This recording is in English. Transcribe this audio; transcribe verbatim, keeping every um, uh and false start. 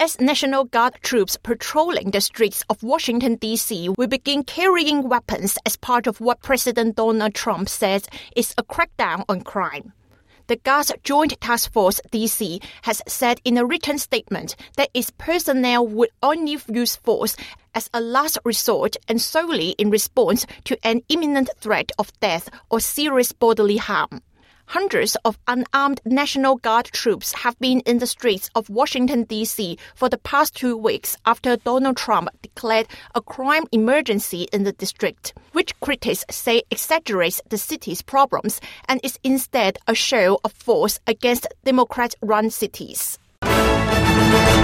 S National Guard troops patrolling the streets of Washington, D C will begin carrying weapons as part of what President Donald Trump says is a crackdown on crime. The Guard's Joint Task Force D C has said in a written statement that its personnel would only use force as a last resort and solely in response to an imminent threat of death or serious bodily harm. Hundreds of unarmed National Guard troops have been in the streets of Washington, D C for the past two weeks after Donald Trump declared a crime emergency in the district, which critics say exaggerates the city's problems and is instead a show of force against Democrat-run cities.